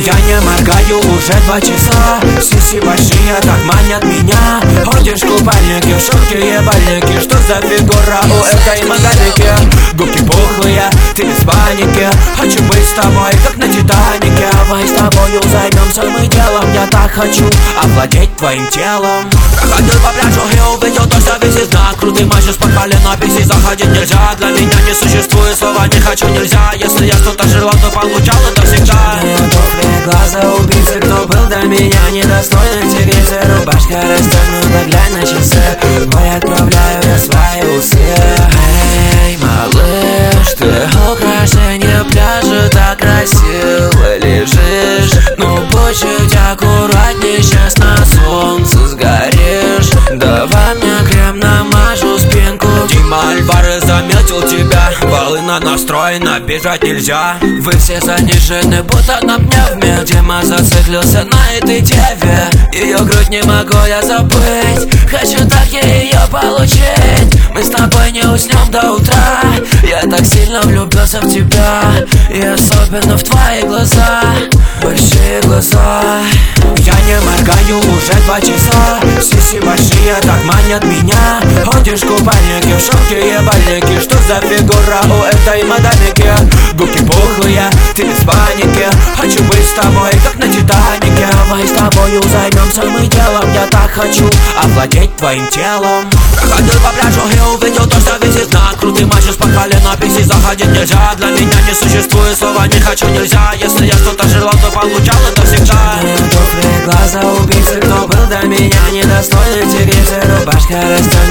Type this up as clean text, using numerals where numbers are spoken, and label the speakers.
Speaker 1: Я не моргаю уже 2 часа. Сиси большие так манят меня. Ходишь в купальнике, в шорте ебальники. Что за фигура у этой модельки? Губки пухлые, ты без паники. Хочу быть с тобой, как на Титанике. Давай с тобою займемся мы делом. Я так хочу овладеть твоим телом. Проходил по пляжу и увидел то, что весь из дна. Крутый мальчик по колено, писи заходить нельзя. Для меня не существует слова не хочу, нельзя. Если я что-то желал, то получал это всегда. Глаза убийцы, кто был до меня недостойной тигрицы. Рубашка расстегнута, глянь на часы. Ой, отправляю я свои усы. Эй, малыш, ты украшение пляжа, так красиво лежишь. Ну будь чуть аккуратней, сейчас на солнце сгоришь. Давай мне крем намажу спинку. Дима Альварес заметил тебя. Волына настроена, бежать нельзя. Вы все занижены, будто на пневме. Дима зациклился на этой деве. Ее грудь не могу я забыть. Хочу так я ее получить. Мы с тобой не уснем до утра. Я так сильно влюбился в тебя. И особенно в твои глаза. Большие глаза. Я не моргаю уже 2 часа. Сиси большие так манят меня. Ходишь в купальнике, в шорте ебальники. Что за фигура у этой модельки? Губки пухлые, ты без паники. Хочу быть с тобой, как на Титанике. Давай с тобою займемся мы делом. Я так хочу овладеть твоим телом. Проходил по пляжу и увидел то, что весь из дна. Крутый мальчик по колено, писи заходить нельзя. Для меня не существует слова не хочу, нельзя. Если я что-то желал, то получал это всегда. Глаза убийцы, кто был до меня недостойной тигрицы. Рубашка расстегнута.